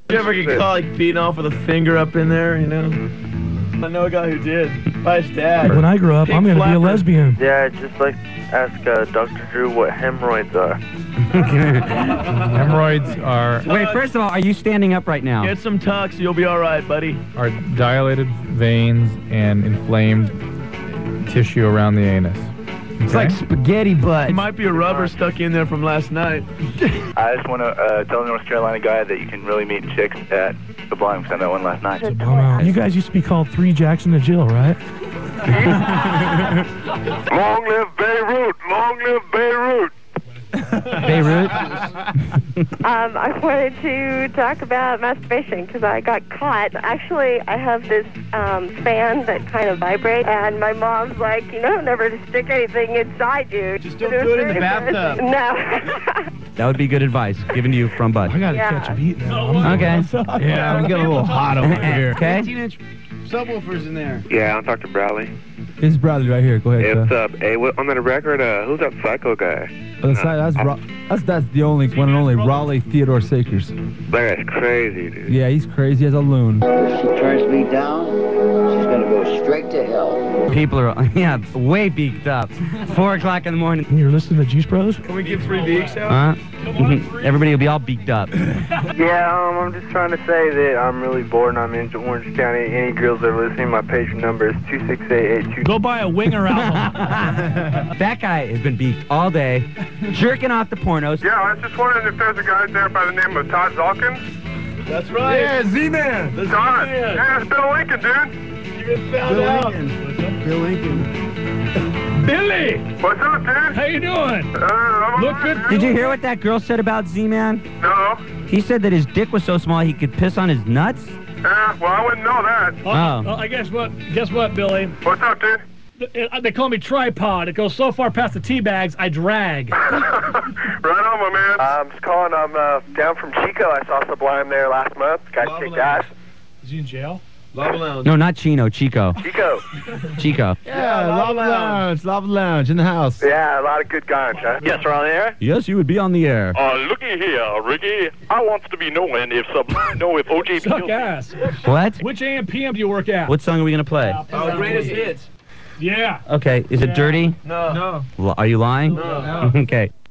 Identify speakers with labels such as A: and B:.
A: You ever get caught like beating off with a finger up in there, you know? I know a guy who did. By his dad.
B: When I grow up, I'm going to be a lesbian.
C: Yeah, just like ask Dr. Drew what hemorrhoids are.
D: Hemorrhoids are...
E: Wait, first of all, are you standing up right now?
A: Get some Tux, you'll be all right, buddy.
D: Are dilated veins and inflamed tissue around the anus.
E: It's like spaghetti butt.
A: It might be a rubber stuck in there from last night.
C: I just want to tell the North Carolina guy that you can really meet chicks at Sublime, because I met one last night.
B: You guys used to be called Three Jacks and a Jill, right?
C: Long live Beirut! Long live Beirut!
E: Beirut?
F: I wanted to talk about masturbation because I got caught. Actually, I have this fan that kind of vibrates, and my mom's like, you know, never to stick anything inside you.
A: Just don't do it in the bathtub.
F: No.
E: That would be good advice given to you from Bud.
B: I got to catch a beat now.
E: Okay.
A: Yeah, I'm getting a little hot over here.
E: Okay.
A: 18-inch subwoofers in there.
C: Yeah, I'll talk to Bradley.
G: It's Bradley right here. Go ahead.
C: Hey, what's up? Hey, on that record, who's that psycho guy?
G: That's the only one and only Raleigh Theodore Sakers.
C: That guy's crazy, dude.
G: Yeah, he's crazy as a loon.
H: If she turns me down, she's gonna go straight to hell.
E: People are, way beaked up. 4 o'clock in the morning.
B: You're listening to Juice Bros?
A: Can we give 3 beaks out?
E: Everybody will be all beaked up.
C: Yeah, I'm just trying to say that I'm really bored and I'm in Orange County. Any girls that are listening, my patron number is 26882.
B: Go buy a Winger album.
E: That guy has been beaked all day, jerking off the pornos.
C: Yeah, I was just wondering if there's a guy there by the name of Todd Zalkins.
A: That's right.
C: Yeah, Z-Man.
A: The
C: Todd.
A: Z-Man.
C: Yeah, it's Bill Lincoln, dude.
A: You been found out.
G: Bill Lincoln.
B: Billy!
C: What's up, dude?
B: How you doing?
C: I'm
B: Look
C: alright,
B: good.
C: dude.
E: Did you hear what that girl said about Z-Man?
C: No.
E: He said that his dick was so small he could piss on his nuts.
C: Well, I wouldn't know that.
E: Oh.
B: I guess what? Guess what, Billy?
C: What's up, dude?
B: They call me tripod. It goes so far past the tea bags, I drag.
C: Right on, my man. I'm just calling. I'm down from Chico. I saw Sublime there last month. Guys kicked ass.
B: Is he in jail?
A: Lava Lounge.
E: No, not Chino, Chico.
C: Chico.
E: Chico.
G: Yeah, Lava Lounge in the house.
C: Yeah, a lot of good guys, huh? Yes, we're on the air.
G: Yes, you would be on the air.
C: Looky here, Ricky. I want to be knowing if Sublime know if OJ
B: Suck ass.
E: What?
B: Which AM PM do you work at?
E: What song are we going to play?
A: Oh, greatest hits.
B: Yeah.
E: Okay, is it dirty?
A: No.
E: Are you lying?
A: No.
E: Okay.